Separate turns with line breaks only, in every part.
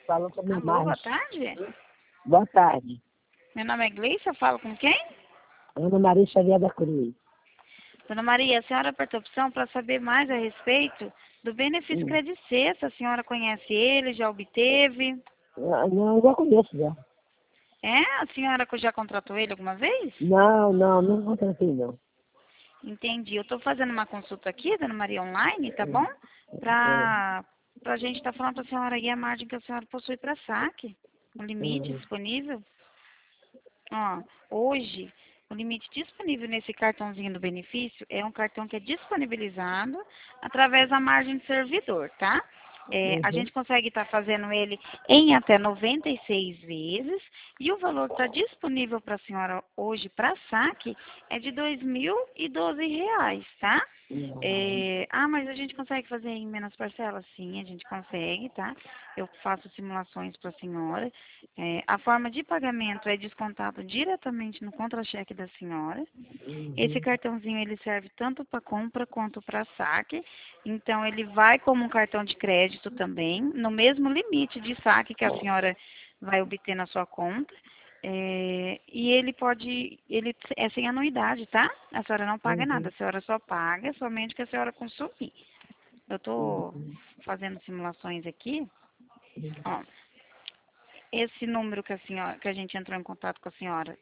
Falando com a minha
Alô,
mãe.
boa tarde.
Boa tarde.
Meu nome é Gleice, eu falo com quem?
Ana Maria Xavier da Cruz.
Dona Maria, a senhora apertou opção para saber mais a respeito do benefício Credit Sexta. A senhora conhece ele, já obteve?
Não, eu já conheço já.
É? A senhora já contratou ele alguma vez?
Não contratei não.
Entendi. Eu estou fazendo uma consulta aqui, Dona Maria, online, tá bom? Para a gente estar falando para a senhora aí a margem que a senhora possui para saque. O limite disponível. Ó, hoje, o limite disponível nesse cartãozinho do benefício é um cartão que é disponibilizado através da margem de servidor, tá? A gente consegue estar fazendo ele em até 96 vezes e o valor que está disponível para a senhora hoje para saque é de R$ 2.012, tá? Mas a gente consegue fazer em menos parcelas? Sim, a gente consegue, tá? Eu faço simulações para a senhora. A forma de pagamento é descontado diretamente no contra-cheque da senhora. Esse cartãozinho ele serve tanto para compra quanto para saque. Então ele vai como um cartão de crédito também, no mesmo limite de saque que a senhora vai obter na sua conta. E ele é sem anuidade, tá? A senhora não paga nada, a senhora só paga somente o que a senhora consumir. Eu estou fazendo simulações aqui. Ó, esse número que a gente entrou em contato com a senhora,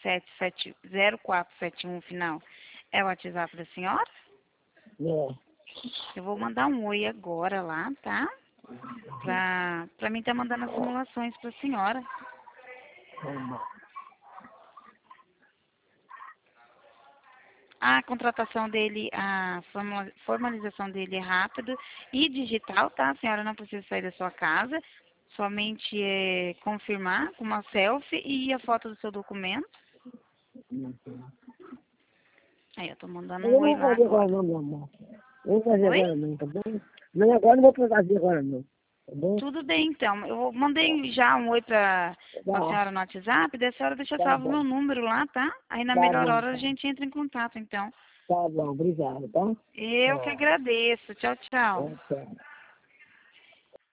0471 final, é o WhatsApp da senhora? Eu vou mandar um oi agora lá, tá? Pra mim tá mandando as simulações pra senhora. A contratação dele, a formalização dele é rápido e digital, tá? A senhora não precisa sair da sua casa, somente confirmar com uma selfie e a foto do seu documento. Aí eu tô mandando um oi lá
Eu não vou fazer agora
agora.
não, meu amor. Eu vou fazer
Oi?
agora não, tá bom? Não, agora não vou fazer agora não, tá bom?
Tudo bem, então. Mandei já um oi pra
Tá,
senhora no WhatsApp, daí a senhora deixa
tá
salvo o meu
bom.
número lá, tá? Aí na
Tá
melhor
bom,
hora a
tá.
gente entra em contato, então.
Tá bom, obrigado, tá?
Eu que agradeço. Tchau, tchau.
Tchau.